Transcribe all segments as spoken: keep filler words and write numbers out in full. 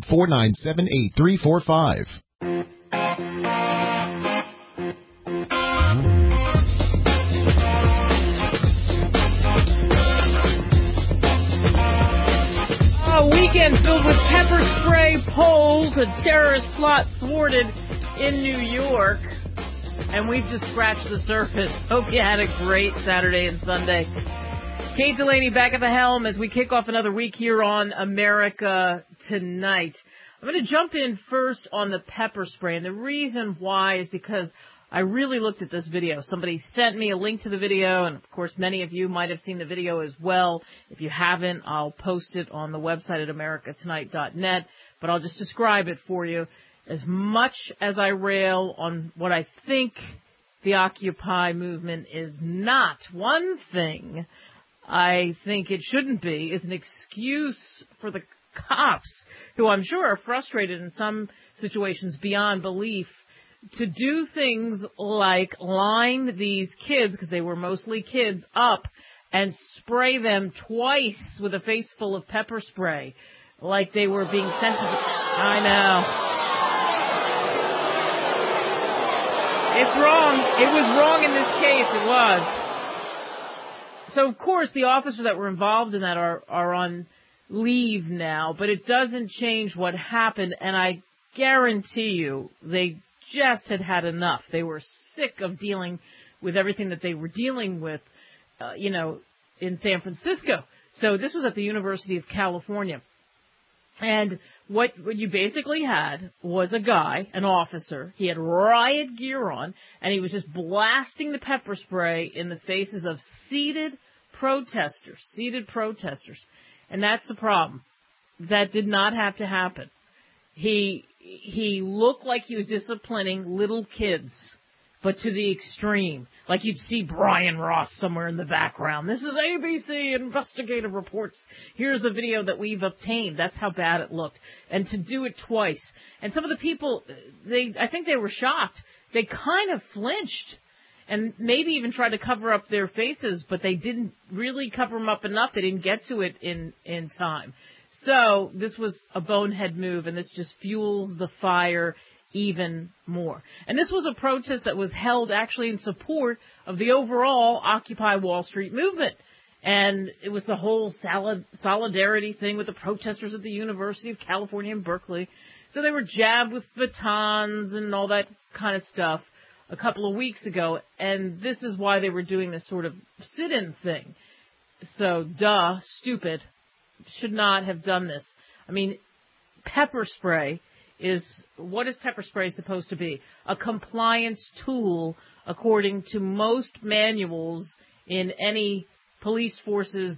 four nine seven, eight three four five. A weekend filled with pepper spray polls, a terrorist plot thwarted in New York, and we've just scratched the surface. Hope you had a great Saturday and Sunday. Kate Delaney back at the helm as we kick off another week here on America Tonight. I'm going to jump in first on the pepper spray, and the reason why is because I really looked at this video. Somebody sent me a link to the video, and of course many of you might have seen the video as well. If you haven't, I'll post it on the website at america tonight dot net, but I'll just describe it for you. As much as I rail on what I think the Occupy movement is not, one thing I think it shouldn't be is an excuse for the cops, who I'm sure are frustrated in some situations beyond belief, to do things like line these kids, because they were mostly kids, up and spray them twice with a face full of pepper spray, like they were being sent to the... I know. It's wrong. It was wrong in this case. It was. So, of course, the officers that were involved in that are, are on leave now, but it doesn't change what happened, and I guarantee you they just had had enough. They were sick of dealing with everything that they were dealing with, uh, you know, in San Francisco. So this was at the University of California. And what, what you basically had was a guy, an officer. He had riot gear on, and he was just blasting the pepper spray in the faces of seated protesters, seated protesters. And that's the problem. That did not have to happen. He he looked like he was disciplining little kids, but to the extreme. Like you'd see Brian Ross somewhere in the background. This is A B C investigative reports. Here's the video that we've obtained. That's how bad it looked. And to do it twice. And some of the people, they I think they were shocked. They kind of flinched and maybe even tried to cover up their faces, but they didn't really cover them up enough. They didn't get to it in, in time. So this was a bonehead move, and this just fuels the fire even more. And this was a protest that was held actually in support of the overall Occupy Wall Street movement. And it was the whole solidarity thing with the protesters at the University of California in Berkeley. So they were jabbed with batons and all that kind of stuff a couple of weeks ago. And this is why they were doing this sort of sit-in thing. So, duh, stupid. Should not have done this. I mean, pepper spray is, what is pepper spray supposed to be? A compliance tool according to most manuals in any police force's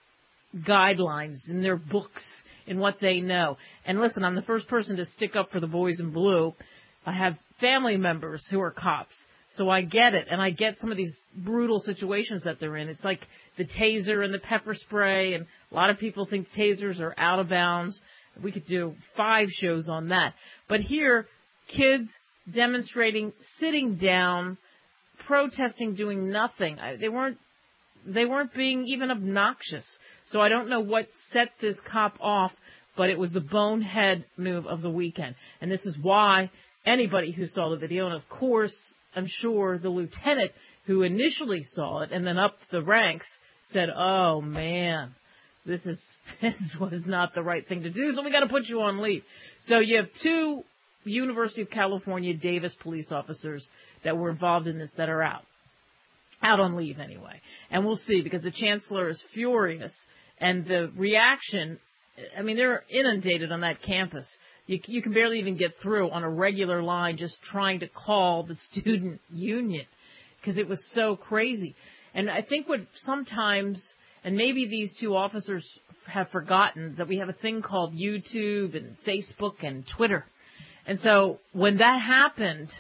guidelines, in their books, in what they know. And listen, I'm the first person to stick up for the boys in blue. I have family members who are cops, so I get it, and I get some of these brutal situations that they're in. It's like the taser and the pepper spray, and a lot of people think tasers are out of bounds. We could do five shows on that. But here, kids demonstrating, sitting down, protesting, doing nothing. I, they weren't, they weren't being even obnoxious. So I don't know what set this cop off, but it was the bonehead move of the weekend. And this is why anybody who saw the video, and of course, I'm sure the lieutenant who initially saw it and then up the ranks said, oh, man, this is this was not the right thing to do, so we got to put you on leave. So you have two University of California Davis police officers that were involved in this that are out, out on leave anyway. And we'll see, because the chancellor is furious, and the reaction, I mean, they're inundated on that campus. You, you can barely even get through on a regular line just trying to call the student union because it was so crazy. And I think what sometimes, and maybe these two officers have forgotten, that we have a thing called YouTube and Facebook and Twitter. And so when that happened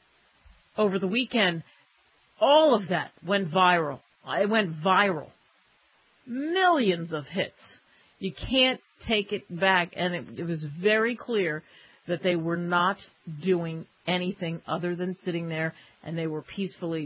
over the weekend, all of that went viral. It went viral. Millions of hits. You can't take it back. And it, it was very clear that they were not doing anything other than sitting there, and they were peacefully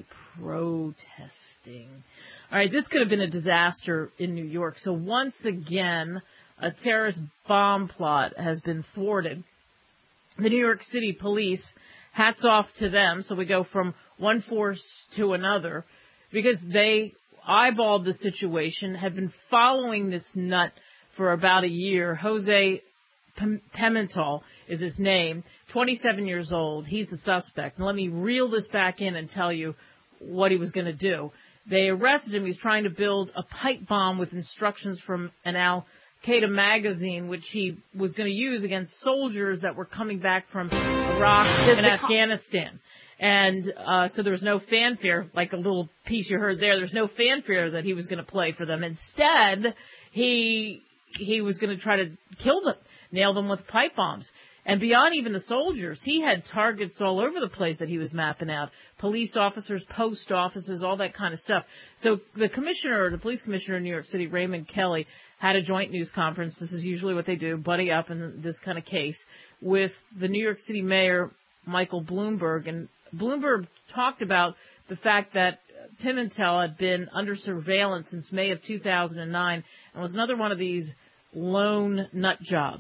protesting. All right, this could have been a disaster in New York. So once again, a terrorist bomb plot has been thwarted. The New York City police, hats off to them. So we go from one force to another because they eyeballed the situation, have been following this nut for about a year. Jose Pimentel is his name, twenty-seven years old. He's the suspect. And let me reel this back in and tell you what he was going to do. They arrested him. He was trying to build a pipe bomb with instructions from an Al-Qaeda magazine, which he was going to use against soldiers that were coming back from Iraq and Afghanistan. And uh, so there was no fanfare, like a little piece you heard there. There's no fanfare that he was going to play for them. Instead, he he was going to try to kill them, nail them with pipe bombs. And beyond even the soldiers, he had targets all over the place that he was mapping out. Police officers, post offices, all that kind of stuff. So the commissioner, the police commissioner in New York City, Raymond Kelly, had a joint news conference. This is usually what they do, buddy up in this kind of case, with the New York City mayor, Michael Bloomberg. And Bloomberg talked about the fact that Pimentel had been under surveillance since May of two thousand nine and was another one of these lone nut jobs.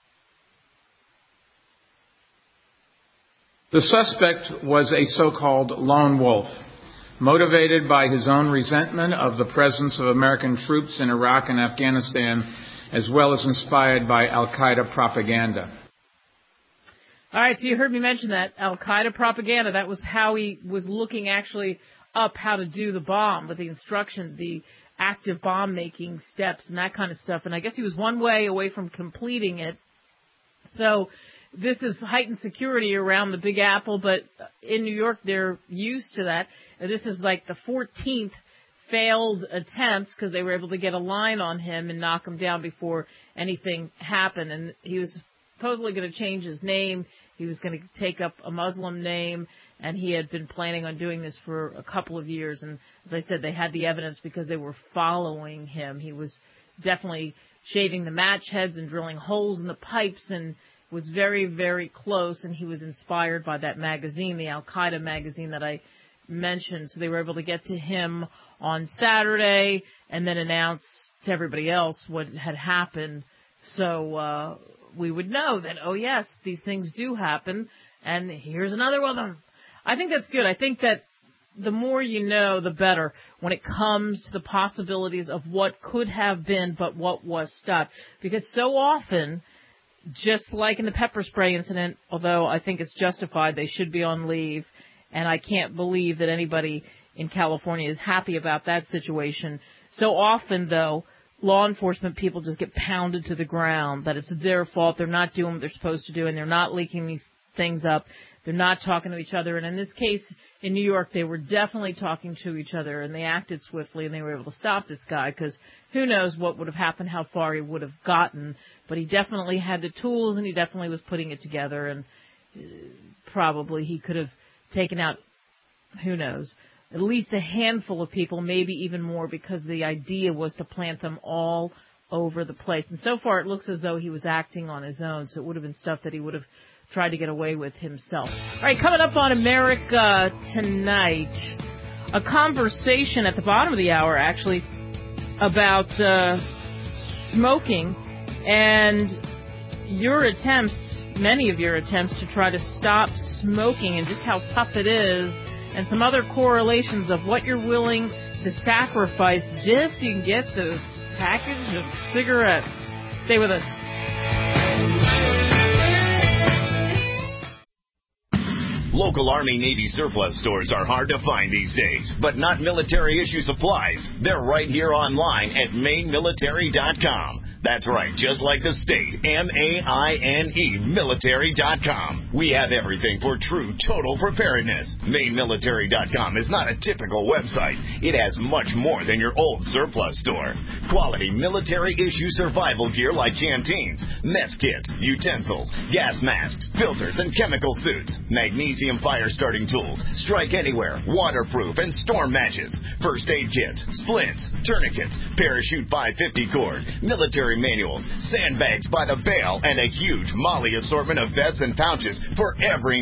The suspect was a so-called lone wolf, motivated by his own resentment of the presence of American troops in Iraq and Afghanistan, as well as inspired by Al-Qaeda propaganda. All right, so you heard me mention that, Al-Qaeda propaganda. That was how he was looking actually up how to do the bomb with the instructions, the active bomb-making steps and that kind of stuff. And I guess he was one way away from completing it. So this is heightened security around the Big Apple, but in New York they're used to that. This is like the fourteenth failed attempt because they were able to get a line on him and knock him down before anything happened. And he was supposedly going to change his name. He was going to take up a Muslim name, and he had been planning on doing this for a couple of years. And as I said, they had the evidence because they were following him. He was definitely shaving the match heads and drilling holes in the pipes and was very, very close. And he was inspired by that magazine, the Al-Qaeda magazine that I mentioned. So they were able to get to him on Saturday and then announce to everybody else what had happened. So uh, we would know that, oh, yes, these things do happen, and here's another one of them. I think that's good. I think that the more you know, the better when it comes to the possibilities of what could have been but what was stopped. Because so often, just like in the pepper spray incident, although I think it's justified, they should be on leave, and I can't believe that anybody in California is happy about that situation. So often, though, law enforcement people just get pounded to the ground, that it's their fault, they're not doing what they're supposed to do, and they're not leaking these things up, they're not talking to each other. And in this case, in New York, they were definitely talking to each other, and they acted swiftly, and they were able to stop this guy, because who knows what would have happened, how far he would have gotten. But he definitely had the tools, and he definitely was putting it together, and probably he could have taken out, who knows, at least a handful of people, maybe even more, because the idea was to plant them all over the place. And so far it looks as though he was acting on his own, so it would have been stuff that he would have tried to get away with himself. All right, coming up on America Tonight, a conversation at the bottom of the hour, actually, about uh, smoking and your attempts, many of your attempts, to try to stop smoking and just how tough it is, and some other correlations of what you're willing to sacrifice just so you can get those package of cigarettes. Stay with us. Local Army Navy surplus stores are hard to find these days, but not military issue supplies. They're right here online at maine military dot com. That's right, just like the state, M A I N E, military dot com. We have everything for true total preparedness. maine military dot com is not a typical website. It has much more than your old surplus store. Quality military-issue survival gear like canteens, mess kits, utensils, gas masks, filters, and chemical suits. Magnesium fire-starting tools, strike anywhere, waterproof, and storm matches. First aid kits, splints, tourniquets, parachute five fifty cord, military manuals, sandbags by the bale, and a huge Molly assortment of vests and pouches for every need.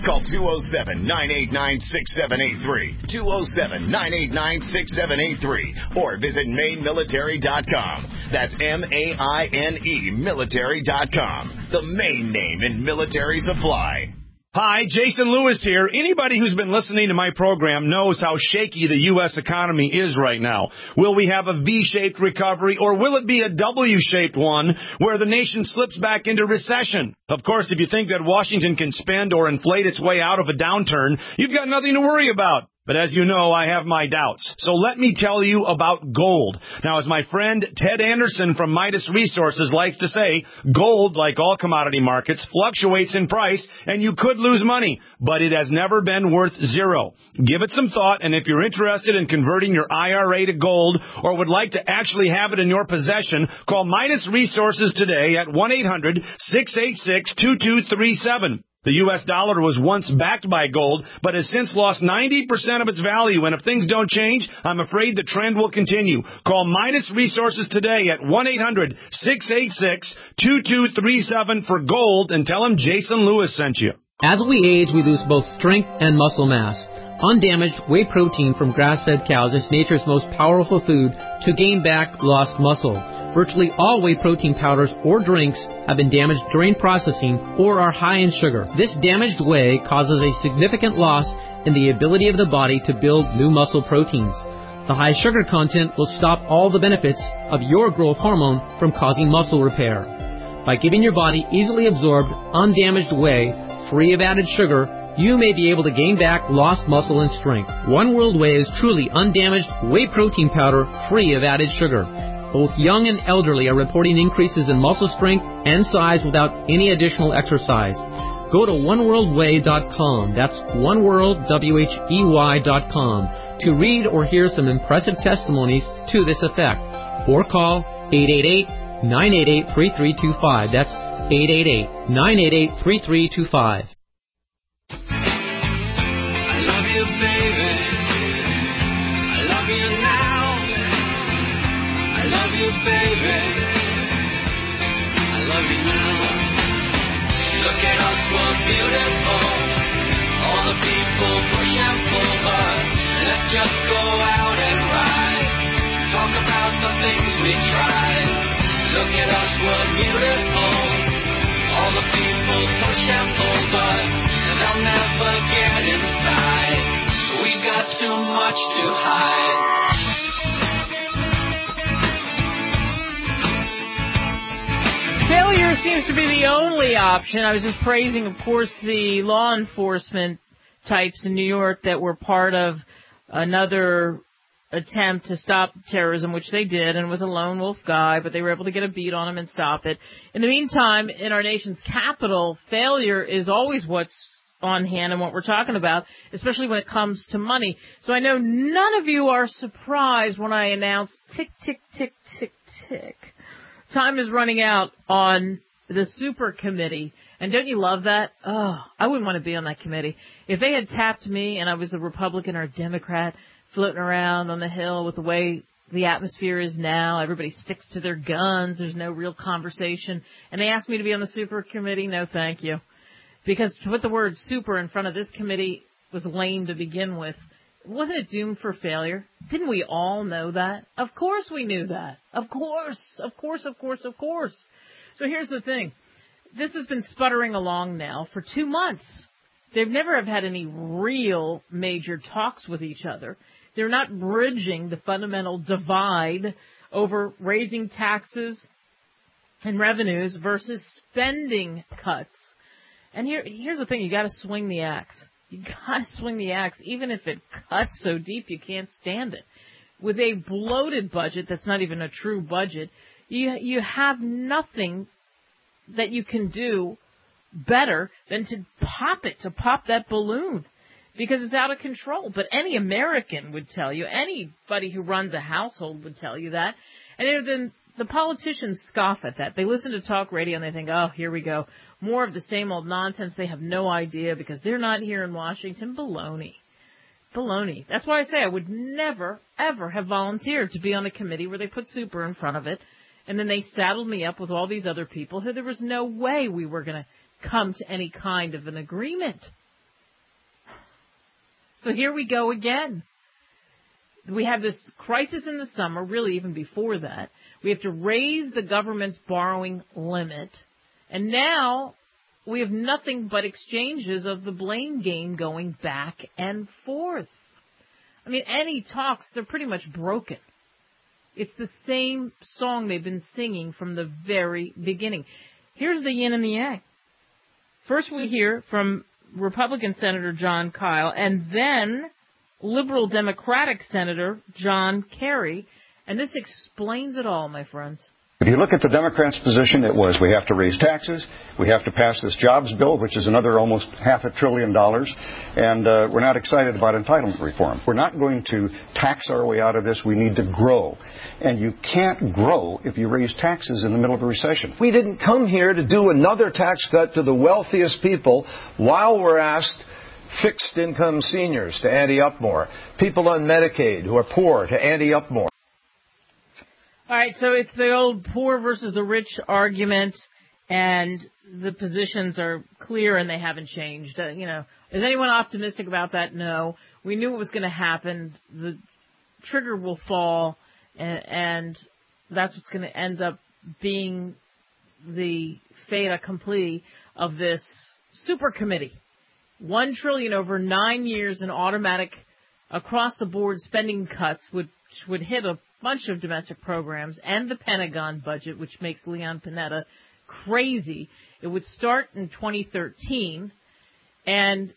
Call two oh seven, nine eight nine, six seven eight three, two oh seven, nine eight nine, six seven eight three, or visit Maine Military dot com. That's M A I N E military dot com, the Maine name in military supply. Hi, Jason Lewis here. Anybody who's been listening to my program knows how shaky the U S economy is right now. Will we have a V-shaped recovery, or will it be a W-shaped one where the nation slips back into recession? Of course, if you think that Washington can spend or inflate its way out of a downturn, you've got nothing to worry about. But as you know, I have my doubts. So let me tell you about gold. Now, as my friend Ted Anderson from Midas Resources likes to say, gold, like all commodity markets, fluctuates in price, and you could lose money, but it has never been worth zero. Give it some thought, and if you're interested in converting your I R A to gold or would like to actually have it in your possession, call Midas Resources today at one eight hundred, six eight six, two two three seven. The U S dollar was once backed by gold, but has since lost ninety percent of its value, and if things don't change, I'm afraid the trend will continue. Call Midas Resources today at one eight hundred, six eight six, two two three seven for gold and tell them Jason Lewis sent you. As we age, we lose both strength and muscle mass. Undamaged whey protein from grass-fed cows is nature's most powerful food to gain back lost muscle. Virtually all whey protein powders or drinks have been damaged during processing or are high in sugar. This damaged whey causes a significant loss in the ability of the body to build new muscle proteins. The high sugar content will stop all the benefits of your growth hormone from causing muscle repair. By giving your body easily absorbed, undamaged whey, free of added sugar, you may be able to gain back lost muscle and strength. One World Whey is truly undamaged whey protein powder free of added sugar. Both young and elderly are reporting increases in muscle strength and size without any additional exercise. Go to one world way dot com, that's one world way dot com, to read or hear some impressive testimonies to this effect. Or call eight eight eight, nine eight eight, three three two five. That's eight eight eight, nine eight eight, three three two five. I love you, baby. I love you now. I love you, baby. I love you now. Look at us, we're beautiful. All the people push and pull, but let's just go out and ride. Talk about the things we tried. Look at us, we're beautiful. All the people push and pull, but they'll never get inside. We got too much to hide. Failure seems to be the only option. I was just praising, of course, the law enforcement types in New York that were part of another attempt to stop terrorism, which they did, and it was a lone wolf guy, but they were able to get a beat on him and stop it. In the meantime, in our nation's capital, failure is always what's on hand and what we're talking about, especially when it comes to money. So I know none of you are surprised when I announce tick, tick, tick, tick, tick. Time is running out on the super committee. And don't you love that? Oh, I wouldn't want to be on that committee. If they had tapped me and I was a Republican or a Democrat floating around on the Hill with the way the atmosphere is now, everybody sticks to their guns, there's no real conversation, and they asked me to be on the super committee, no thank you. Because to put the word super in front of this committee was lame to begin with. Wasn't it doomed for failure? Didn't we all know that? Of course we knew that. Of course, of course, of course, of course. So here's the thing. This has been sputtering along now for two months. They've never have had any real major talks with each other. They're not bridging the fundamental divide over raising taxes and revenues versus spending cuts. And here, here's the thing. You got to swing the axe. You gotta swing the axe, even if it cuts so deep you can't stand it. With a bloated budget that's not even a true budget, you you have nothing that you can do better than to pop it, to pop that balloon, because it's out of control. But any American would tell you, anybody who runs a household would tell you that. And then the politicians scoff at that. They listen to talk radio and they think, oh, here we go. More of the same old nonsense. They have no idea because they're not here in Washington. Baloney. Baloney. That's why I say I would never, ever have volunteered to be on a committee where they put super in front of it. And then they saddled me up with all these other people who there was no way we were going to come to any kind of an agreement. So here we go again. We have this crisis in the summer, really even before that. We have to raise the government's borrowing limit. And now we have nothing but exchanges of the blame game going back and forth. I mean, any talks, they're pretty much broken. It's the same song they've been singing from the very beginning. Here's the yin and the yang. First we hear from Republican Senator John Kyle, and then Liberal Democratic Senator John Kerry, and this explains it all, my friends. If you look at the Democrats' position, it was we have to raise taxes, we have to pass this jobs bill, which is another almost half a trillion dollars, and uh, we're not excited about entitlement reform. We're not going to tax our way out of this. We need to grow. And you can't grow if you raise taxes in the middle of a recession. We didn't come here to do another tax cut to the wealthiest people while we're asked fixed income seniors to ante up more, people on Medicaid who are poor to ante up more. All right, so it's the old poor versus the rich argument, and the positions are clear and they haven't changed. Uh, you know, is anyone optimistic about that? No. We knew it was going to happen. The trigger will fall, and, and that's what's going to end up being the fait accompli of this super committee. One trillion dollars over nine years in automatic across-the-board spending cuts, which would hit a bunch of domestic programs and the Pentagon budget, which makes Leon Panetta crazy. It would start in twenty thirteen, and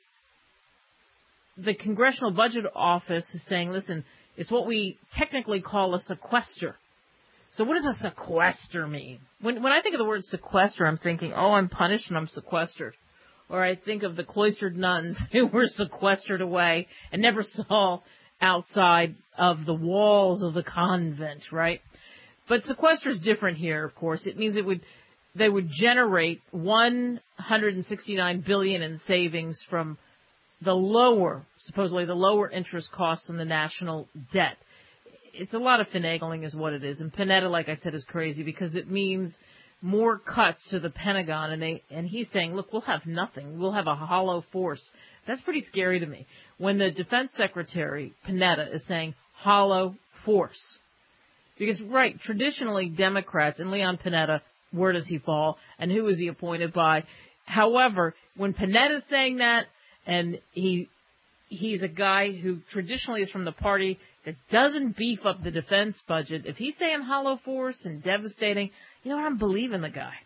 the Congressional Budget Office is saying, listen, it's what we technically call a sequester. So what does a sequester mean? When, when I think of the word sequester, I'm thinking, oh, I'm punished and I'm sequestered. Or I think of the cloistered nuns who were sequestered away and never saw outside of the walls of the convent, right? But sequester is different here, of course. It means it would they would generate one hundred sixty-nine billion dollars in savings from the lower, supposedly the lower interest costs on the national debt. It's a lot of finagling is what it is. And Panetta, like I said, is crazy because it means more cuts to the Pentagon, and they and he's saying, look, we'll have nothing. We'll have a hollow force. That's pretty scary to me. When the Defense Secretary, Panetta, is saying hollow force. Because, right, traditionally Democrats, and Leon Panetta, where does he fall, and who is he appointed by? However, when Panetta's saying that, and he he's a guy who traditionally is from the party that doesn't beef up the defense budget, if he's saying hollow force and devastating, you know what, I'm believing the guy.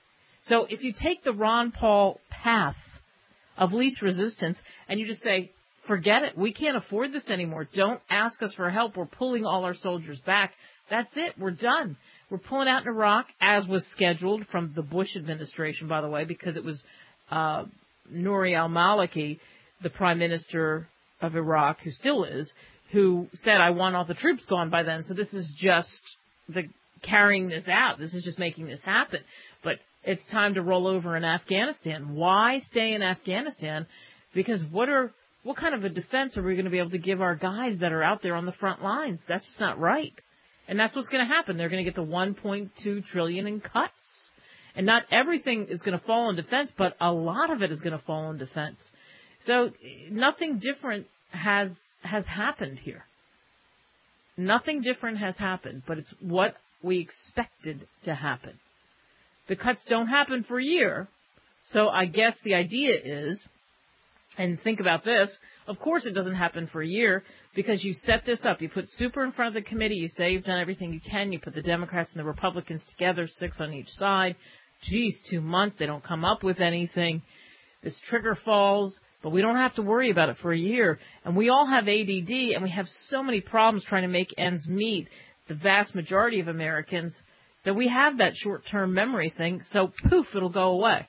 So if you take the Ron Paul path of least resistance and you just say, forget it, we can't afford this anymore, don't ask us for help, we're pulling all our soldiers back, that's it, we're done. We're pulling out in Iraq, as was scheduled from the Bush administration, by the way, because it was uh, Nouri al-Maliki, the prime minister of Iraq, who still is, who said, I want all the troops gone by then, so this is just the carrying this out. This is just making this happen. But it's time to roll over in Afghanistan. Why stay in Afghanistan? Because what are what kind of a defense are we going to be able to give our guys that are out there on the front lines? That's just not right. And that's what's going to happen. They're going to get the one point two trillion dollars in cuts. And not everything is going to fall in defense, but a lot of it is going to fall in defense. So nothing different has has happened here. Nothing different has happened, but it's what we expected to happen. The cuts don't happen for a year, so I guess the idea is, and think about this, of course it doesn't happen for a year because you set this up. You put super in front of the committee, you say you've done everything you can, you put the Democrats and the Republicans together, six on each side. Geez, two months, they don't come up with anything. This trigger falls, but we don't have to worry about it for a year. And we all have A D D, and we have so many problems trying to make ends meet, the vast majority of Americans, that we have that short-term memory thing, so poof, it'll go away.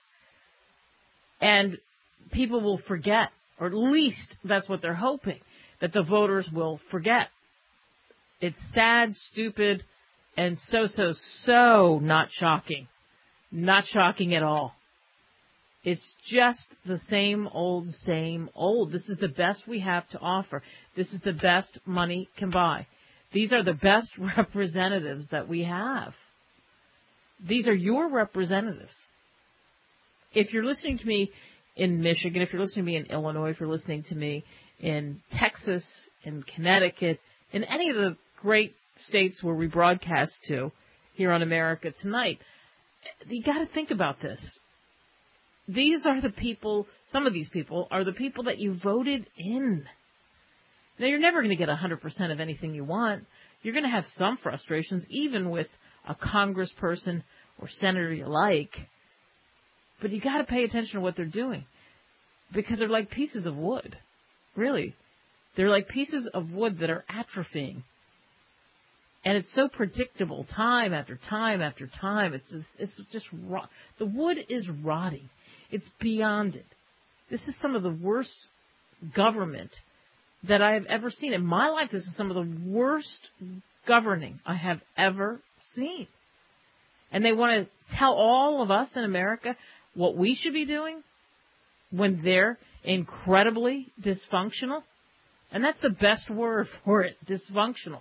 And people will forget, or at least that's what they're hoping, that the voters will forget. It's sad, stupid, and so, so, so not shocking. Not shocking at all. It's just the same old, same old. This is the best we have to offer. This is the best money can buy. These are the best representatives that we have. These are your representatives. If you're listening to me in Michigan, if you're listening to me in Illinois, if you're listening to me in Texas, in Connecticut, in any of the great states where we broadcast to here on America Tonight, you got to think about this. These are the people, some of these people are the people that you voted in. Now, you're never going to get one hundred percent of anything you want. You're going to have some frustrations, even with a congressperson or senator you like. But you got to pay attention to what they're doing, because they're like pieces of wood. Really. They're like pieces of wood that are atrophying. And it's so predictable, time after time after time. It's it's just rot. The wood is rotting. It's beyond it. This is some of the worst government that I have ever seen. In my life, this is some of the worst governing I have ever seen. And they want to tell all of us in America what we should be doing when they're incredibly dysfunctional. And that's the best word for it, dysfunctional.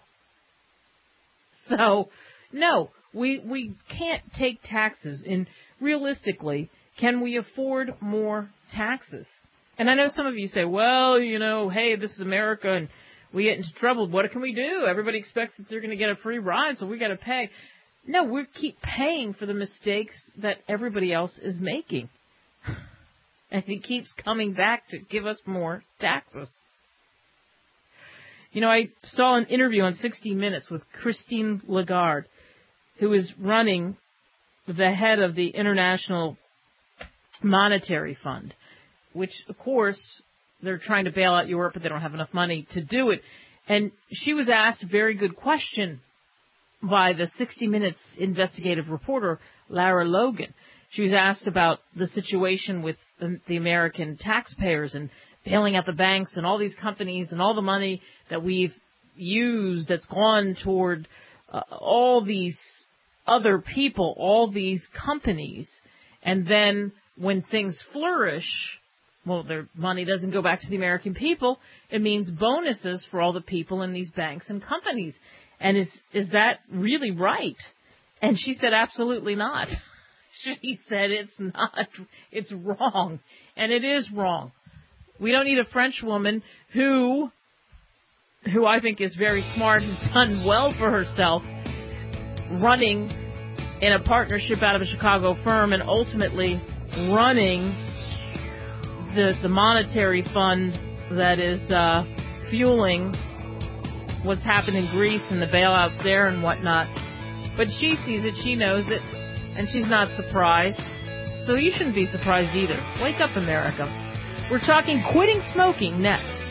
So, no, we we can't take taxes. And realistically, can we afford more taxes? And I know some of you say, well, you know, hey, this is America and we get into trouble. What can we do? Everybody expects that they're going to get a free ride, so we got to pay. No, we keep paying for the mistakes that everybody else is making. And he keeps coming back to give us more taxes. You know, I saw an interview on sixty minutes with Christine Lagarde, who is running the head of the International Monetary Fund, which, of course, they're trying to bail out Europe, but they don't have enough money to do it. And she was asked a very good question by the sixty minutes investigative reporter, Lara Logan. She was asked about the situation with the, the American taxpayers and bailing out the banks and all these companies and all the money that we've used that's gone toward uh, all these other people, all these companies. And then when things flourish, well, their money doesn't go back to the American people. It means bonuses for all the people in these banks and companies. And is is that really right? And she said, absolutely not. She said it's not. It's wrong. And it is wrong. We don't need a French woman who, who I think is very smart, who's done well for herself, running in a partnership out of a Chicago firm and ultimately running the the monetary fund that is uh, fueling what's happened in Greece and the bailouts there and whatnot. But she sees it, she knows it, and she's not surprised. So you shouldn't be surprised either. Wake up, America. We're talking quitting smoking next.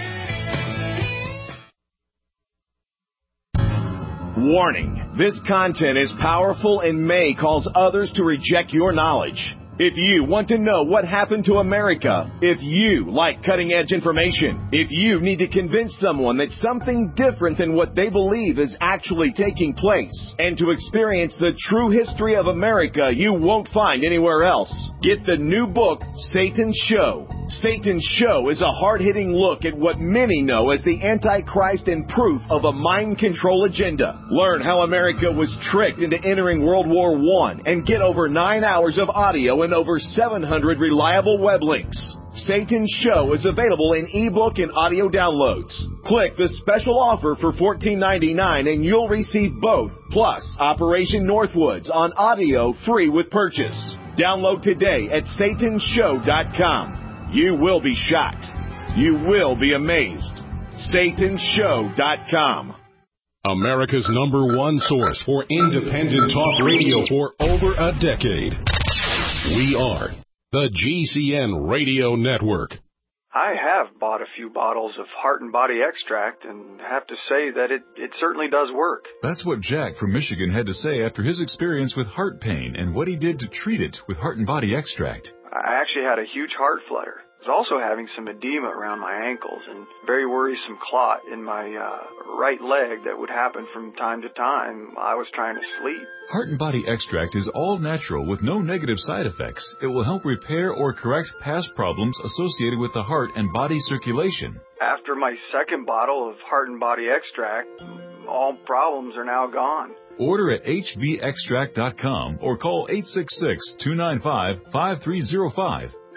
Warning. This content is powerful and may cause others to reject your knowledge. If you want to know what happened to America, if you like cutting-edge information, if you need to convince someone that something different than what they believe is actually taking place, and to experience the true history of America you won't find anywhere else, get the new book, Satan's Show. Satan's Show is a hard-hitting look at what many know as the Antichrist and proof of a mind control agenda. Learn how America was tricked into entering World War One and get over nine hours of audio and over seven hundred reliable web links. Satan's Show is available in ebook and audio downloads. Click the special offer for fourteen ninety-nine and you'll receive both, plus Operation Northwoods on audio free with purchase. Download today at Satan Show dot com. You will be shocked. You will be amazed. Satan Show dot com. America's number one source for independent talk radio for over a decade. We are the G C N Radio Network. I have bought a few bottles of Heart and Body Extract and have to say that it, it certainly does work. That's what Jack from Michigan had to say after his experience with heart pain and what he did to treat it with Heart and Body Extract. I actually had a huge heart flutter. I was also having some edema around my ankles and very worrisome clot in my uh, right leg that would happen from time to time. I was trying to sleep. Heart and Body Extract is all natural with no negative side effects. It will help repair or correct past problems associated with the heart and body circulation. After my second bottle of Heart and Body Extract, all problems are now gone. Order at H B extract dot com or call eight six six, two nine five, five three zero five.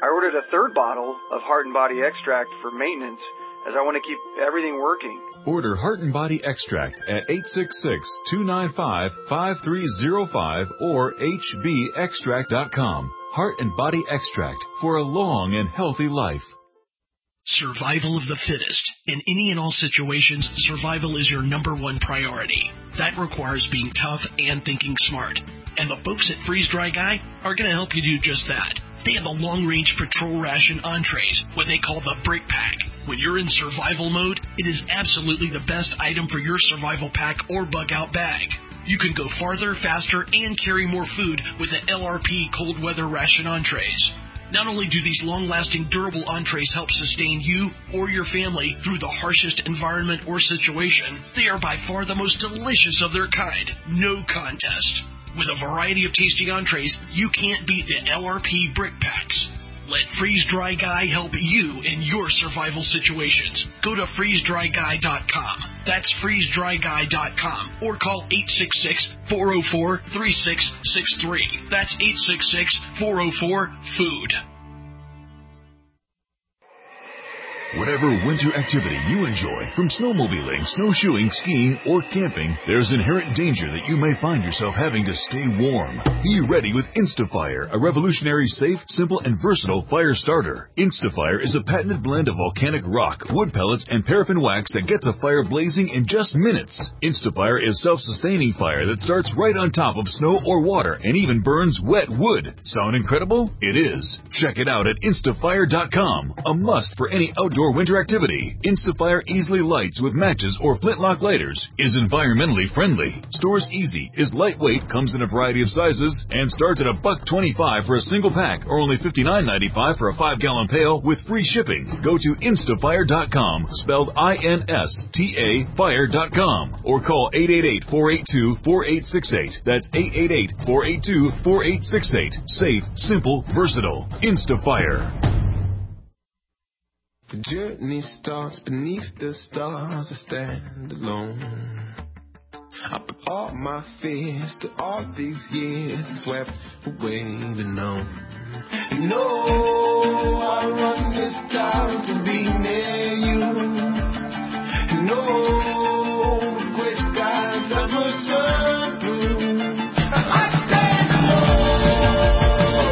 I ordered a third bottle of Heart and Body Extract for maintenance, as I want to keep everything working. Order Heart and Body Extract at eight six six, two nine five, five three zero five or H B extract dot com. Heart and Body Extract for a long and healthy life. Survival of the fittest. In any and all situations, survival is your number one priority. That requires being tough and thinking smart. And the folks at Freeze Dry Guy are going to help you do just that. They have the long-range patrol ration entrees, what they call the Brick Pack. When you're in survival mode, it is absolutely the best item for your survival pack or bug-out bag. You can go farther, faster, and carry more food with the L R P cold weather ration entrees. Not only do these long-lasting, durable entrees help sustain you or your family through the harshest environment or situation, they are by far the most delicious of their kind. No contest. With a variety of tasty entrees, you can't beat the L R P Brick Packs. Let Freeze Dry Guy help you in your survival situations. Go to freeze dry guy dot com. That's freeze dry guy dot com. Or call eight six six, four oh four, three six six three. That's eight six six, four oh four, FOOD. Whatever winter activity you enjoy, from snowmobiling, snowshoeing, skiing, or camping, there's inherent danger that you may find yourself having to stay warm. Be ready with InstaFire, a revolutionary, safe, simple, and versatile fire starter. InstaFire is a patented blend of volcanic rock, wood pellets, and paraffin wax that gets a fire blazing in just minutes. InstaFire is self-sustaining fire that starts right on top of snow or water and even burns wet wood. Sound incredible? It is. Check it out at instafire dot com. A must for any outdoor winter activity. InstaFire easily lights with matches or flintlock lighters, is environmentally friendly, stores easy, is lightweight, comes in a variety of sizes, and starts at a buck twenty-five for a single pack or only fifty-nine ninety-five for a five gallon pail with free shipping. Go to instafire dot com, spelled I N S T A fire dot com, or call eight eight eight, four eight two, four eight six eight. That's eight eight eight, four eight two, four eight six eight. Safe, simple, versatile. InstaFire. The journey starts beneath the stars. I stand alone. I put all my fears to all these years and swept away the known. You know I run this town to be near you. You know the gray skies ever turn blue. I stand alone.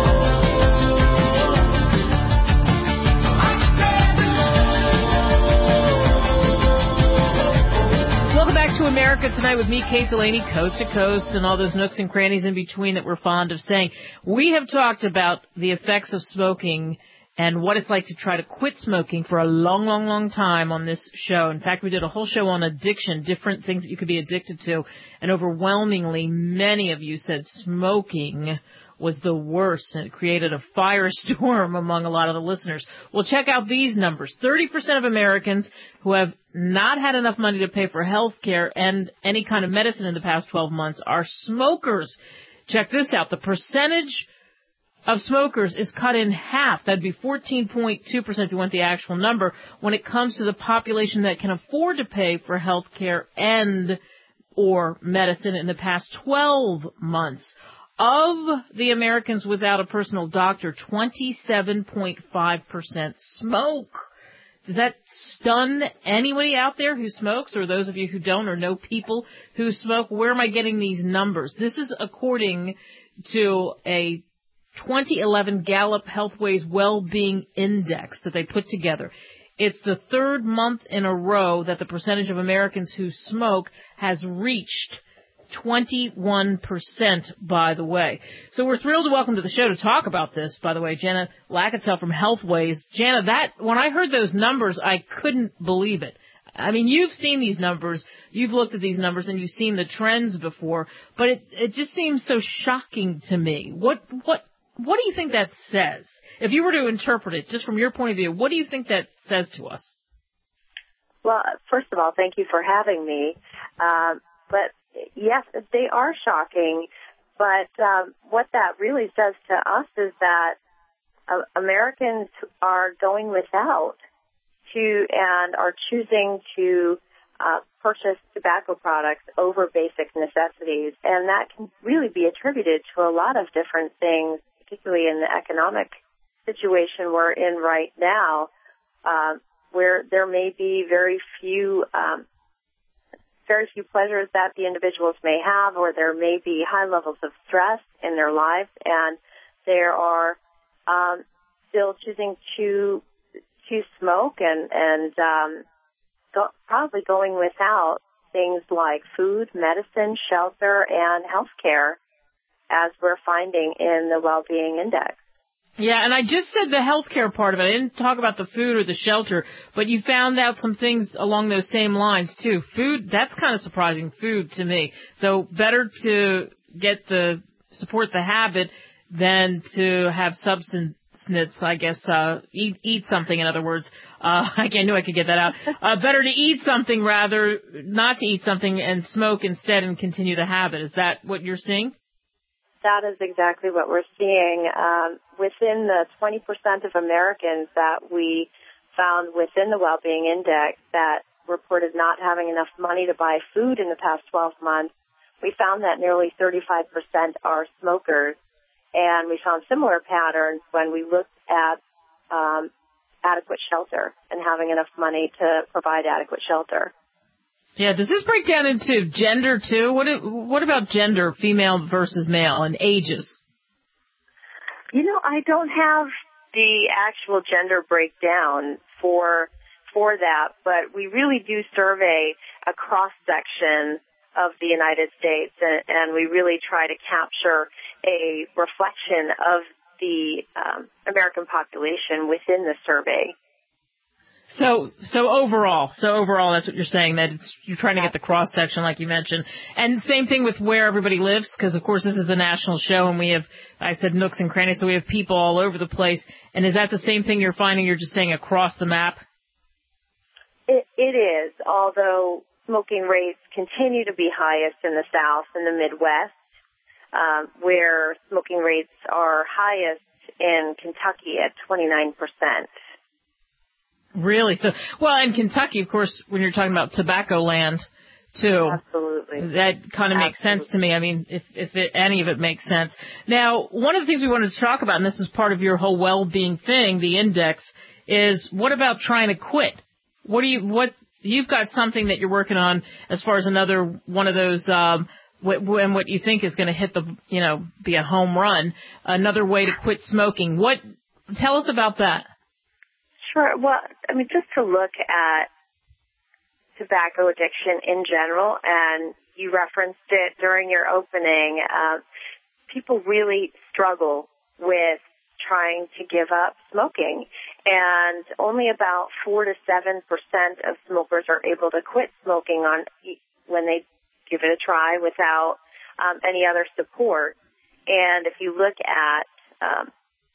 To America Tonight with me, Kate Delaney, coast to coast, and all those nooks and crannies in between that we're fond of saying. We have talked about the effects of smoking and what it's like to try to quit smoking for a long, long, long time on this show. In fact, we did a whole show on addiction, different things that you could be addicted to, and overwhelmingly many of you said smoking was the worst, and it created a firestorm among a lot of the listeners. Well, check out these numbers. thirty percent of Americans who have not had enough money to pay for health care and any kind of medicine in the past twelve months are smokers. Check this out. The percentage of smokers is cut in half. That'd be fourteen point two percent if you want the actual number when it comes to the population that can afford to pay for health care and or medicine in the past twelve months. Of the Americans without a personal doctor, twenty-seven point five percent smoke. Does that stun anybody out there who smokes, or those of you who don't or know people who smoke? Where am I getting these numbers? This is according to a twenty eleven Gallup Healthways Well-Being Index that they put together. It's the third month in a row that the percentage of Americans who smoke has reached twenty-one percent, by the way. So we're thrilled to welcome to the show to talk about this, by the way, Jana Lacatel from Healthways. Jana, that, when I heard those numbers, I couldn't believe it. I mean, you've seen these numbers, you've looked at these numbers, and you've seen the trends before, but it, it just seems so shocking to me. What, what, what do you think that says? If you were to interpret it, just from your point of view, what do you think that says to us? Well, first of all, thank you for having me. Um, but yes, they are shocking, but um, what that really says to us is that uh, Americans are going without to and are choosing to uh, purchase tobacco products over basic necessities, and that can really be attributed to a lot of different things, particularly in the economic situation we're in right now, uh, where there may be very few, um, very few pleasures that the individuals may have, or there may be high levels of stress in their lives, and there are um, still choosing to to smoke and and um, go, probably going without things like food, medicine, shelter, and health care, as we're finding in the Wellbeing Index. Yeah, and I just said the healthcare part of it. I didn't talk about the food or the shelter, but you found out some things along those same lines, too. Food, that's kind of surprising, food to me. So better to get the, support the habit than to have substance, I guess, uh, eat, eat something, in other words. Uh, I knew I could get that out. Uh, better to eat something rather, not to eat something and smoke instead and continue the habit. Is that what you're seeing? That is exactly what we're seeing. Um, within the twenty percent of Americans that we found within the Wellbeing Index that reported not having enough money to buy food in the past twelve months, we found that nearly thirty-five percent are smokers. And we found similar patterns when we looked at um, adequate shelter and having enough money to provide adequate shelter. Yeah, does this break down into gender, too? What what about gender, female versus male, and ages? You know, I don't have the actual gender breakdown for for that, but we really do survey a cross-section of the United States, and, and we really try to capture a reflection of the um, American population within the survey. So, so overall, so overall, that's what you're saying, that it's, you're trying to get the cross-section, like you mentioned. And same thing with where everybody lives, because, of course, this is a national show, and we have, I said, nooks and crannies, so we have people all over the place. And is that the same thing you're finding? You're just saying across the map? It, it is, although smoking rates continue to be highest in the South and the Midwest, um, where smoking rates are highest in Kentucky at twenty-nine percent. Really? So, well, in Kentucky, of course, when you're talking about tobacco land, too. Absolutely. That kind of makes sense to me. I mean, if, if it, any of it makes sense. Now, one of the things we wanted to talk about, and this is part of your whole well-being thing, the index, is what about trying to quit? What do you, what, you've got something that you're working on as far as another one of those, um, and what you think is going to hit the, you know, be a home run, another way to quit smoking. What, tell us about that. Sure. Well, I mean, just to look at tobacco addiction in general, and you referenced it during your opening, uh, people really struggle with trying to give up smoking, and only about four to seven percent of smokers are able to quit smoking on when they give it a try without um, any other support. And if you look at um,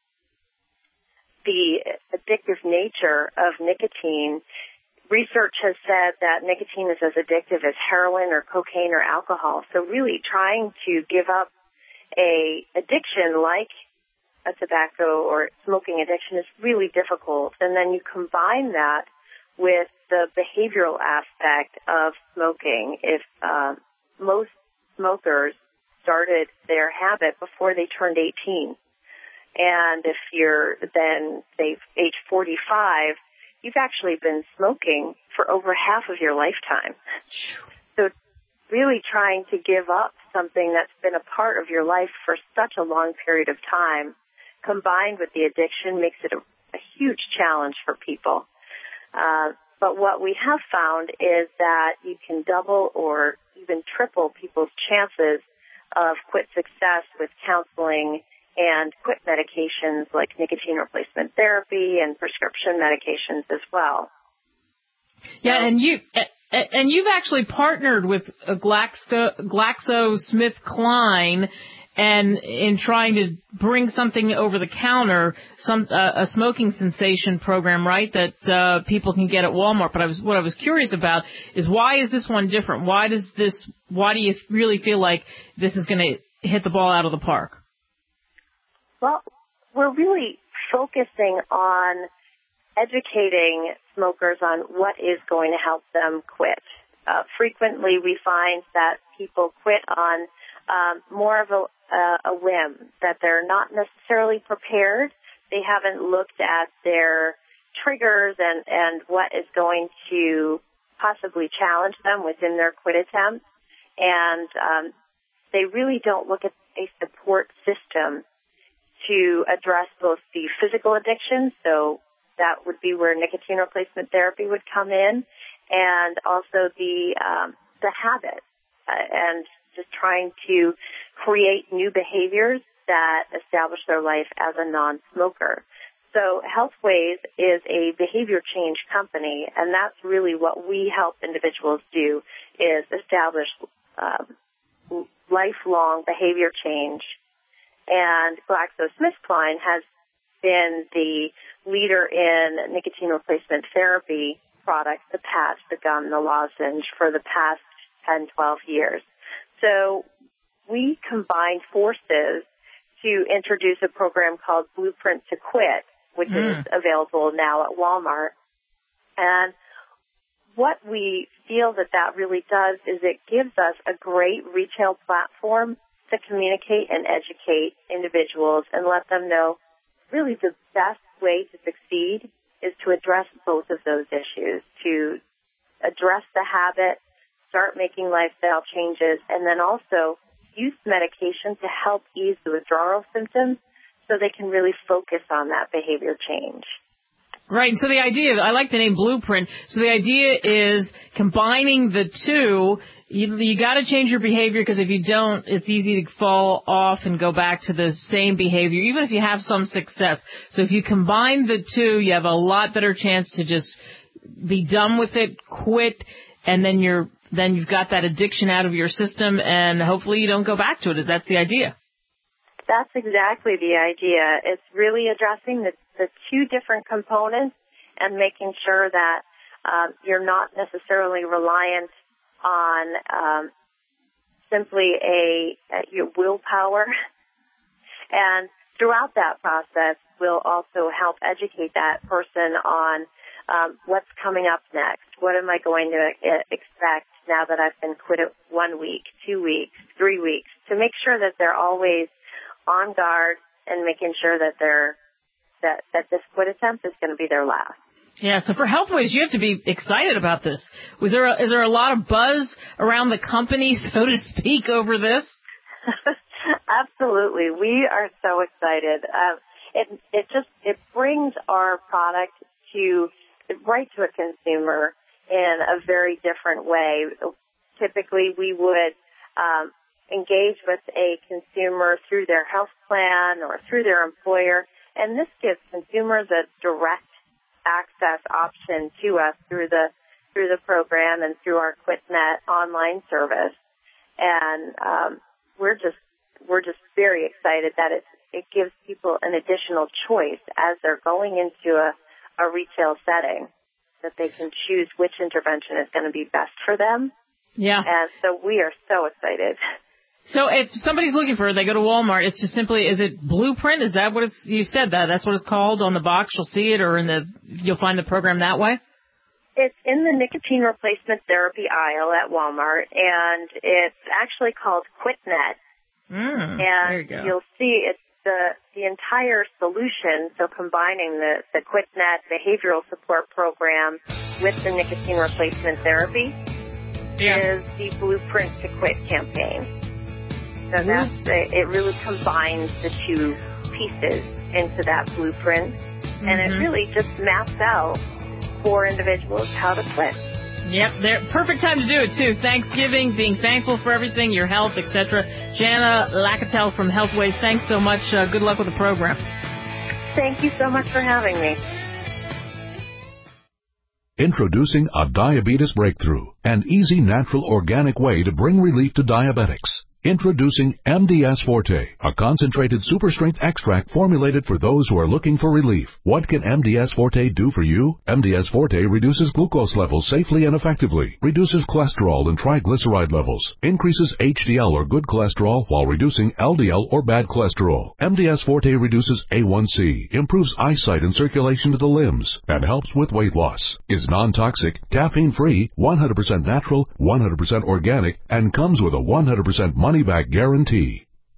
the addictive nature of nicotine, research has said that nicotine is as addictive as heroin or cocaine or alcohol. So really trying to give up a addiction like a tobacco or smoking addiction is really difficult. And then you combine that with the behavioral aspect of smoking. If uh, most smokers started their habit before they turned eighteen, and if you're then, say, age forty-five, you've actually been smoking for over half of your lifetime. So really trying to give up something that's been a part of your life for such a long period of time, combined with the addiction, makes it a, a huge challenge for people. Uh, but what we have found is that you can double or even triple people's chances of quit success with counseling and quit medications like nicotine replacement therapy and prescription medications as well. Yeah, so, and you and you've actually partnered with Glaxo, GlaxoSmithKline, and in trying to bring something over the counter, some uh, a smoking cessation program, right? That uh, people can get at Walmart. But I was what I was curious about is why is this one different? Why does this? Why do you really feel like this is going to hit the ball out of the park? Well, we're really focusing on educating smokers on what is going to help them quit. Uh, frequently, we find that people quit on um, more of a, uh, a whim, that they're not necessarily prepared. they haven't looked at their triggers and, and what is going to possibly challenge them within their quit attempt. And um, they really don't look at a support system to address both the physical addiction, so that would be where nicotine replacement therapy would come in, and also the um, the habit, uh, and just trying to create new behaviors that establish their life as a non-smoker. So HealthWays is a behavior change company, and that's really what we help individuals do, is establish um, lifelong behavior change. And GlaxoSmithKline has been the leader in nicotine replacement therapy products, the patch, the gum, the lozenge, for the past ten, twelve years. So we combined forces to introduce a program called Blueprint to Quit, which mm. is available now at Walmart. And what we feel that that really does is it gives us a great retail platform to communicate and educate individuals and let them know really the best way to succeed is to address both of those issues, to address the habit, start making lifestyle changes, and then also use medication to help ease the withdrawal symptoms so they can really focus on that behavior change. Right. So the idea, I like the name Blueprint. So the idea is combining the two. You, you got to change your behavior, because if you don't, it's easy to fall off and go back to the same behavior, even if you have some success. So if you combine the two, you have a lot better chance to just be done with it, quit, and then you're then you've got that addiction out of your system, and hopefully you don't go back to it. That's the idea. That's exactly the idea. It's really addressing the, the two different components and making sure that um, you're not necessarily reliant on um, simply a, a your willpower. And throughout that process, we'll also help educate that person on um, what's coming up next. What am I going to expect now that I've been quit one week, two weeks, three weeks, to make sure that they're always on guard and making sure that they're that, that this quit attempt is going to be their last. Yeah, so for HealthWays, you have to be excited about this. Was there a, is there a lot of buzz around the company, so to speak, over this? Absolutely. We are so excited. Uh, it it just it brings our product to right to a consumer in a very different way. Typically, we would um, engage with a consumer through their health plan or through their employer, and this gives consumers a direct access option to us through the through the program and through our QuitNet online service. And um, we're just we're just very excited that it it gives people an additional choice as they're going into a, a retail setting, that they can choose which intervention is going to be best for them. Yeah. And so we are so excited. So if somebody's looking for it, they go to Walmart. It's just simply, is it Blueprint? Is that what it's, you said that, that's what it's called on the box? You'll see it, or in the, you'll find the program that way? It's in the nicotine replacement therapy aisle at Walmart, and it's actually called QuitNet. Mm, and there you go. You'll see it's the, the entire solution, so combining the, the QuitNet behavioral support program with the nicotine replacement therapy yeah. is the Blueprint to Quit campaign. So that's the, it really combines the two pieces into that blueprint, mm-hmm. and it really just maps out for individuals how to quit. Yep, there, perfect time to do it too. Thanksgiving, being thankful for everything, your health, et cetera. Jana Lakatel from HealthWays, thanks so much. Uh, good luck with the program. Thank you so much for having me. Introducing a diabetes breakthrough, an easy, natural, organic way to bring relief to diabetics. Introducing M D S Forte, a concentrated super-strength extract formulated for those who are looking for relief. What can M D S Forte do for you? M D S Forte reduces glucose levels safely and effectively, reduces cholesterol and triglyceride levels, increases H D L or good cholesterol while reducing L D L or bad cholesterol. M D S Forte reduces A one C, improves eyesight and circulation to the limbs, and helps with weight loss. Is non-toxic, caffeine-free, one hundred percent natural, one hundred percent organic, and comes with a one hundred percent money money-back guarantee.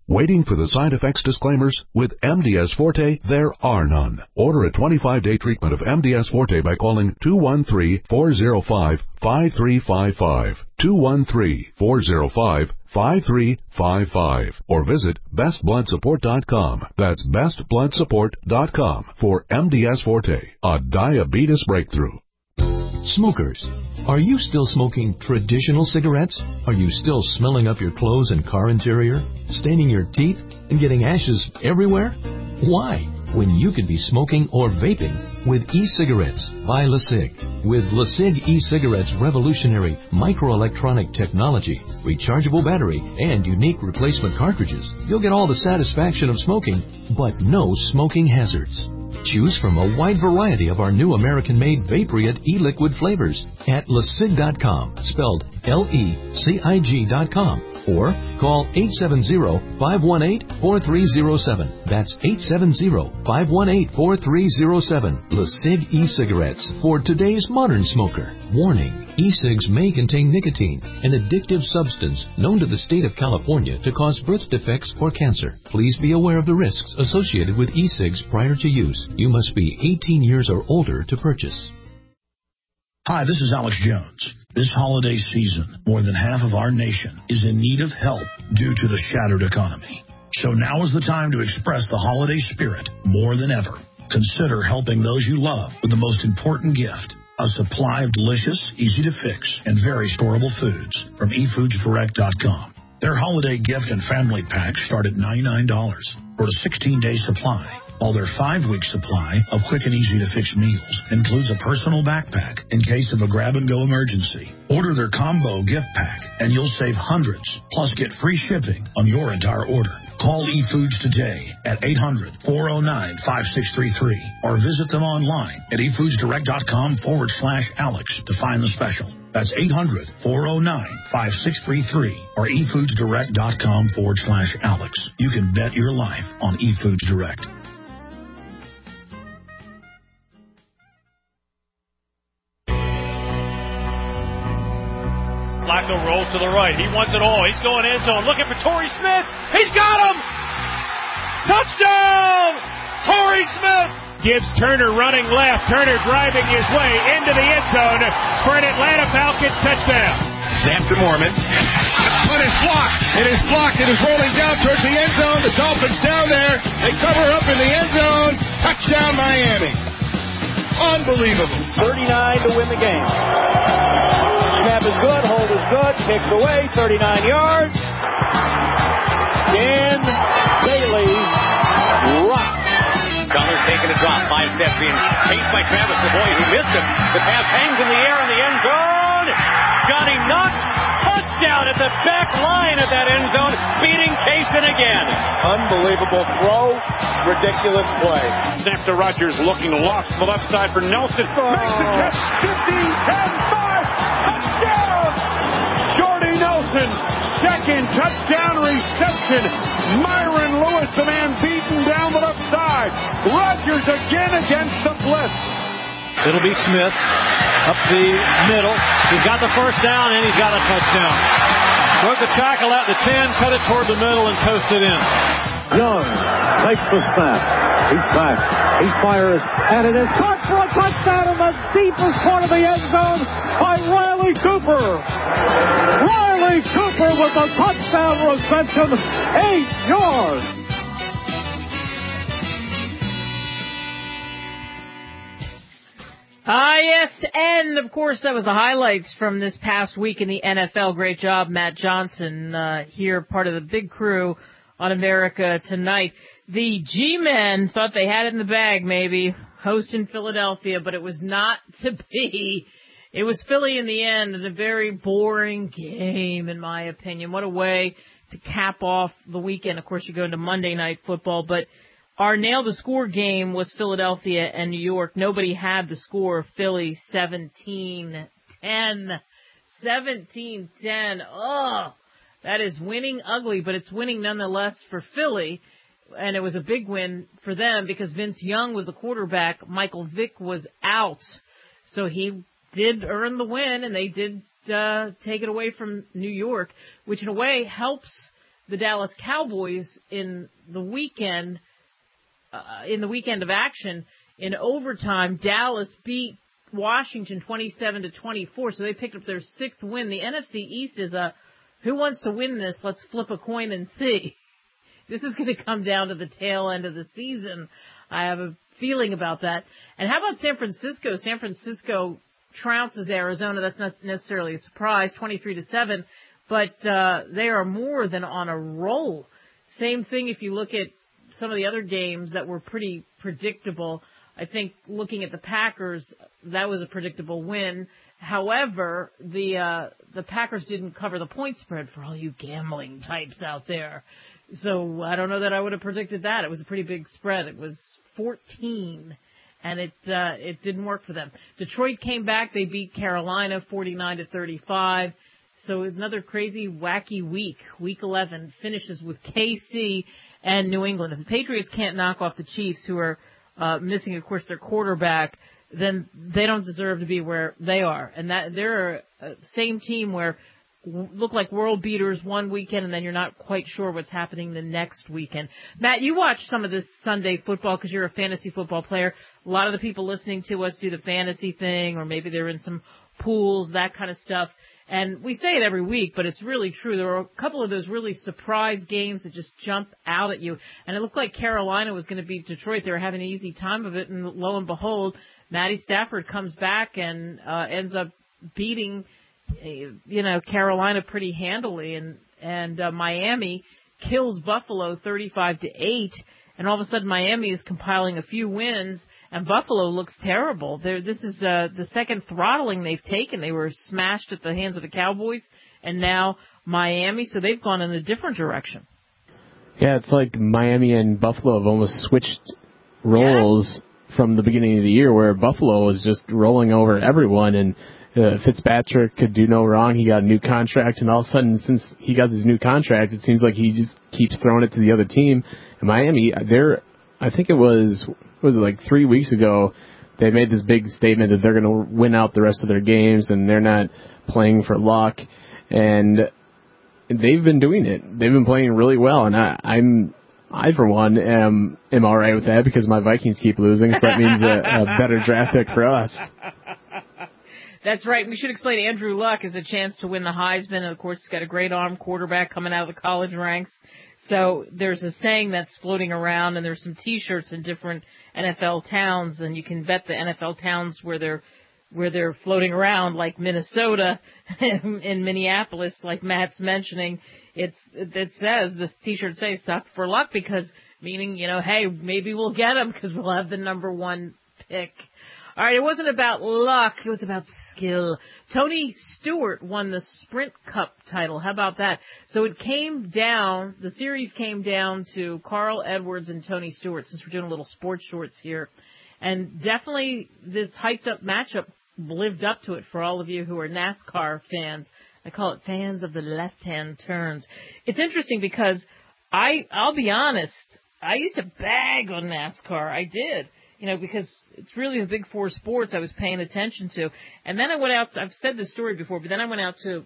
Waiting for the side effects disclaimers? With M D S Forte, there are none. Order a twenty-five day treatment of M D S Forte by calling two one three, four zero five, five three five five, two one three, four zero five, five three five five, or visit best blood support dot com. That's best blood support dot com for M D S Forte, a diabetes breakthrough. Smokers, are you still smoking traditional cigarettes? Are you still smelling up your clothes and car interior, staining your teeth, and getting ashes everywhere? Why, when you could be smoking or vaping with e-cigarettes by LeSig? With LeSig e-cigarettes' revolutionary microelectronic technology, rechargeable battery, and unique replacement cartridges, you'll get all the satisfaction of smoking, but no smoking hazards. Choose from a wide variety of our new American-made Vaporite e-liquid flavors at lesig dot com, spelled L E C I G dot com, or call eight seven zero, five one eight, four three zero seven. That's eight seven zero, five one eight, four three zero seven. LeSig e-cigarettes for today's modern smoker. Warning. E-cigs may contain nicotine, an addictive substance known to the state of California to cause birth defects or cancer. Please be aware of the risks associated with e-cigs prior to use. You must be eighteen years or older to purchase. Hi, this is Alex Jones. This holiday season, more than half of our nation is in need of help due to the shattered economy. So now is the time to express the holiday spirit more than ever. Consider helping those you love with the most important gift. A supply of delicious, easy-to-fix, and very storable foods from e foods direct dot com. Their holiday gift and family packs start at ninety-nine dollars for a sixteen day supply, while their five week supply of quick and easy-to-fix meals includes a personal backpack in case of a grab-and-go emergency. Order their combo gift pack, and you'll save hundreds, plus get free shipping on your entire order. Call eFoods today at eight hundred, four oh nine, five six three three or visit them online at e foods direct dot com forward slash Alex to find the special. That's eight hundred, four oh nine, five six three three or e foods direct dot com forward slash Alex. You can bet your life on eFoods Direct. Flacco rolls to the right. He wants it all. He's going end zone. Looking for Torrey Smith. He's got him! Touchdown! Torrey Smith gives Turner running left. Turner driving his way into the end zone for an Atlanta Falcons touchdown. Snap to Mormon. The punt is blocked. It is blocked. It is rolling down towards the end zone. The Dolphins down there. They cover up in the end zone. Touchdown Miami. Unbelievable. thirty-nine to win the game. Snap is good, hold is good, kicks away, thirty-nine yards. Dan Bailey rocks. Gunner's taking a drop, five steps in, chased by Travis, the boy who missed him. The pass hangs in the air in the end zone. Johnny Knox, touchdown at the back line of that end zone, beating Kaysen again. Unbelievable throw, ridiculous play. Snap to Rodgers, looking to lock to the left side for Nelson. Oh. Makes the catch, fifteen, ten, five, touchdown! Jordy Nelson, second touchdown reception. Myron Lewis, the man beaten down the left side. Rodgers again against the blitz. It'll be Smith up the middle. He's got the first down and he's got a touchdown. Broke the tackle out to ten, cut it toward the middle and coasted in. Young takes the snap. He's back. He fires, and it is caught for a touchdown in the deepest part of the end zone by Riley Cooper. Riley Cooper with a touchdown reception, eight yards. Ah, yes, and of course that was the highlights from this past week in the N F L. Great job, Matt Johnson, uh, here, part of the big crew on America Tonight. The G-Men thought they had it in the bag, maybe, hosting Philadelphia, but it was not to be. It was Philly in the end, and a very boring game, in my opinion. What a way to cap off the weekend. Of course, you go into Monday Night Football, but our nail-the-score game was Philadelphia and New York. Nobody had the score. Philly seventeen ten. seventeen ten. Oh, that is winning ugly, but it's winning nonetheless for Philly. And it was a big win for them because Vince Young was the quarterback. Michael Vick was out. So he did earn the win, and they did uh, take it away from New York, which in a way helps the Dallas Cowboys in the weekend, uh, in the weekend of action, in overtime, Dallas beat Washington twenty-seven to twenty-four, so they picked up their sixth win. The N F C East is a, who wants to win this? Let's flip a coin and see. This is going to come down to the tail end of the season. I have a feeling about that. And how about San Francisco? San Francisco trounces Arizona. That's not necessarily a surprise, twenty-three to seven, but uh, they are more than on a roll. Same thing if you look at some of the other games that were pretty predictable. I think looking at the Packers, that was a predictable win. However, the uh, the Packers didn't cover the point spread for all you gambling types out there. So I don't know that I would have predicted that. It was a pretty big spread. It was fourteen, and it uh, it didn't work for them. Detroit came back. They beat Carolina forty-nine to thirty-five. So another crazy, wacky week. Week eleven finishes with K C and New England. If the Patriots can't knock off the Chiefs, who are uh, missing, of course, their quarterback, then they don't deserve to be where they are. And that they're a same team where look like world beaters one weekend, and then you're not quite sure what's happening the next weekend. Matt, you watch some of this Sunday football because you're a fantasy football player. A lot of the people listening to us do the fantasy thing, or maybe they're in some pools, that kind of stuff. And we say it every week, but it's really true. There were a couple of those really surprise games that just jump out at you. And it looked like Carolina was going to beat Detroit. They were having an easy time of it, and lo and behold, Matty Stafford comes back and uh, ends up beating, you know, Carolina pretty handily. And, and uh, Miami kills Buffalo thirty-five to eight. And all of a sudden, Miami is compiling a few wins, and Buffalo looks terrible. They're, this is uh, the second throttling they've taken. They were smashed at the hands of the Cowboys, and now Miami, so they've gone in a different direction. Yeah, it's like Miami and Buffalo have almost switched roles yes. from the beginning of the year, where Buffalo was just rolling over everyone, and uh, Fitzpatrick could do no wrong. He got a new contract, and all of a sudden, since he got this new contract, it seems like he just keeps throwing it to the other team. And Miami, they're, I think it was, was it like three weeks ago, they made this big statement that they're going to win out the rest of their games, and they're not playing for luck. And they've been doing it. They've been playing really well, and I, I'm, I for one am am all right with that because my Vikings keep losing, so that means a, a better draft pick for us. That's right. We should explain Andrew Luck has a chance to win the Heisman, and of course he's got a great arm quarterback coming out of the college ranks. So there's a saying that's floating around, and there's some T-shirts in different N F L towns, and you can bet the N F L towns where they're where they're floating around, like Minnesota in Minneapolis, like Matt's mentioning. It's it says this T-shirt says "suck for luck" because meaning you know, hey, maybe we'll get him because we'll have the number one pick. All right, it wasn't about luck. It was about skill. Tony Stewart won the Sprint Cup title. How about that? So it came down, the series came down to Carl Edwards and Tony Stewart, since we're doing a little sports shorts here. And definitely this hyped-up matchup lived up to it for all of you who are NASCAR fans. I call it fans of the left-hand turns. It's interesting because I, I'll be honest, I used to bag on NASCAR. I did. You know, because it's really the big four sports I was paying attention to. And then I went out, I've said this story before, but then I went out to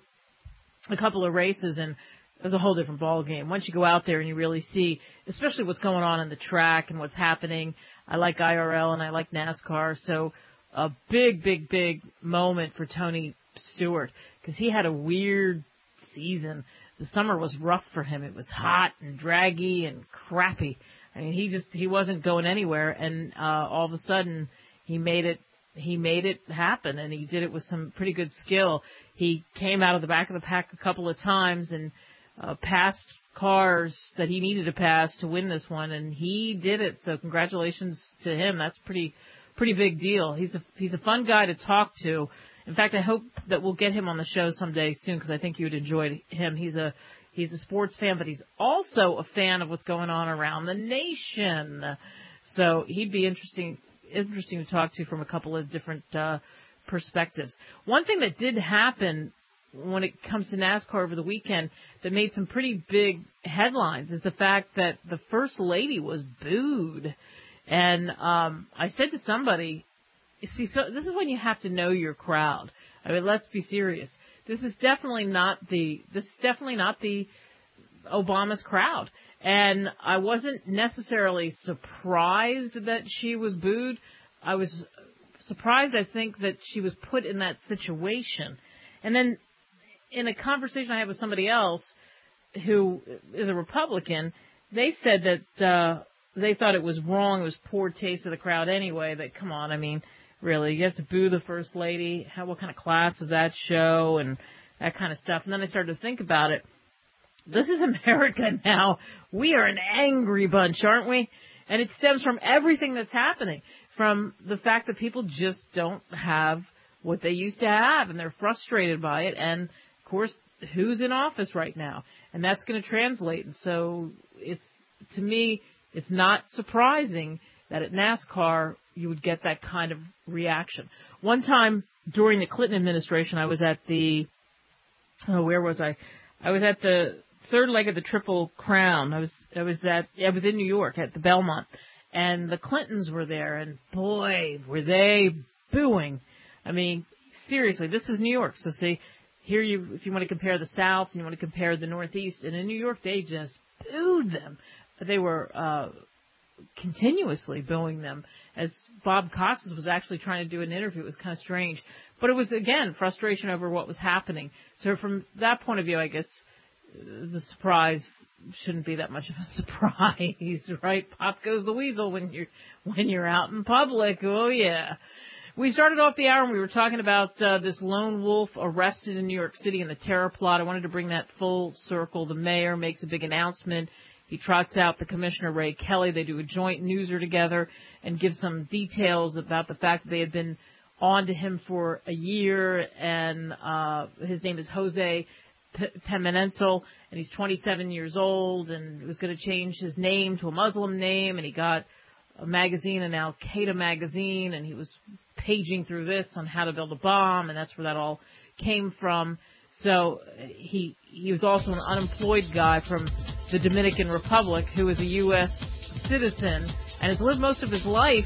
a couple of races, and it was a whole different ball game. Once you go out there and you really see, especially what's going on in the track and what's happening. I like I R L and I like NASCAR. So a big, big, big moment for Tony Stewart because he had a weird season. The summer was rough for him. It was hot and draggy and crappy. I mean, he just, he wasn't going anywhere, and uh, all of a sudden he made it, he made it happen, and he did it with some pretty good skill. He came out of the back of the pack a couple of times and uh, passed cars that he needed to pass to win this one, and he did it. So congratulations to him. That's pretty, pretty big deal. He's a, he's a fun guy to talk to. In fact, I hope that we'll get him on the show someday soon because I think you would enjoy him. He's a, He's a sports fan, but he's also a fan of what's going on around the nation. So he'd be interesting interesting to talk to from a couple of different uh, perspectives. One thing that did happen when it comes to NASCAR over the weekend that made some pretty big headlines is the fact that the First Lady was booed. And um, I said to somebody, see, so this is when you have to know your crowd. I mean, let's be serious. This is definitely not the, this is definitely not the Obama's crowd. And I wasn't necessarily surprised that she was booed. I was surprised, I think, that she was put in that situation. And then in a conversation I had with somebody else who is a Republican, they said that uh, they thought it was wrong. It was poor taste of the crowd anyway. That, come on, I mean, really, you have to boo the First Lady? How, what kind of class does that show? And that kind of stuff. And then I started to think about it. This is America now. We are an angry bunch, aren't we? And it stems from everything that's happening, from the fact that people just don't have what they used to have, and they're frustrated by it. And, of course, who's in office right now? And that's going to translate. And so it's, to me, it's not surprising that at NASCAR you would get that kind of reaction. One time during the Clinton administration, I was at the, oh, where was I? I was at the third leg of the Triple Crown. I was I was at I was in New York at the Belmont, and the Clintons were there, and boy, were they booing. I mean, seriously, this is New York. So see, here you if you want to compare the South and you want to compare the Northeast, and in New York they just booed them. They were uh, continuously booing them. As Bob Costas was actually trying to do an interview, it was kind of strange, but it was again frustration over what was happening. So from that point of view, I guess the surprise shouldn't be that much of a surprise, right? Pop goes the weasel when you're when you're out in public. Oh yeah. We started off the hour and we were talking about uh, this lone wolf arrested in New York City in the terror plot. I wanted to bring that full circle. The mayor makes a big announcement. He trots out the commissioner, Ray Kelly. They do a joint newser together and give some details about the fact that they had been on to him for a year, and uh, his name is Jose Pimentel, and he's twenty-seven years old, and was going to change his name to a Muslim name, and he got a magazine, an Al Qaeda magazine, and he was paging through this on how to build a bomb, and that's where that all came from. So he he was also an unemployed guy from the Dominican Republic who is a U S citizen and has lived most of his life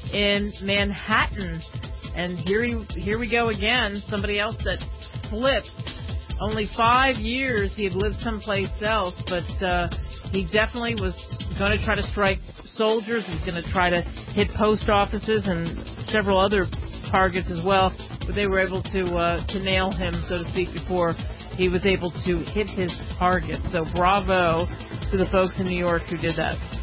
in Manhattan. And here he, here we go again, somebody else that flips. Only five years he had lived someplace else, but uh, he definitely was going to try to strike soldiers. He was going to try to hit post offices and several other targets as well, but they were able to uh, to nail him, so to speak, before he was able to hit his target. So bravo to the folks in New York who did that.